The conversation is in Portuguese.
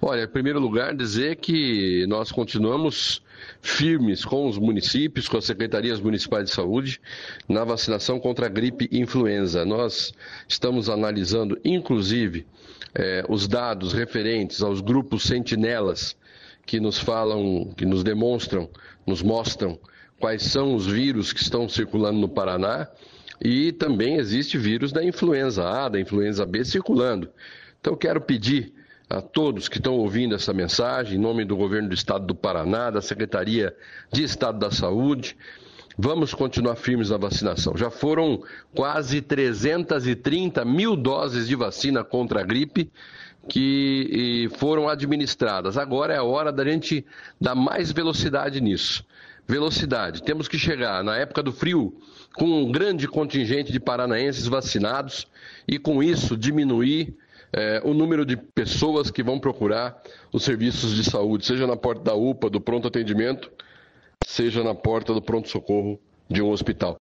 Olha, em primeiro lugar, dizer que nós continuamos firmes com os municípios, com as secretarias municipais de saúde, na vacinação contra a gripe e influenza. Nós estamos analisando, inclusive, os dados referentes aos grupos sentinelas que nos falam, que nos demonstram, nos mostram quais são os vírus que estão circulando no Paraná. E também existe vírus da influenza A, da influenza B circulando. Então, quero pedir a todos que estão ouvindo essa mensagem, em nome do Governo do Estado do Paraná, da Secretaria de Estado da Saúde, vamos continuar firmes na vacinação. Já foram quase 330 mil doses de vacina contra a gripe que foram administradas. Agora é a hora da gente dar mais velocidade nisso. Velocidade. Temos que chegar na época do frio com um grande contingente de paranaenses vacinados e, com isso, diminuir o número de pessoas que vão procurar os serviços de saúde, seja na porta da UPA, do pronto atendimento, seja na porta do pronto-socorro de um hospital.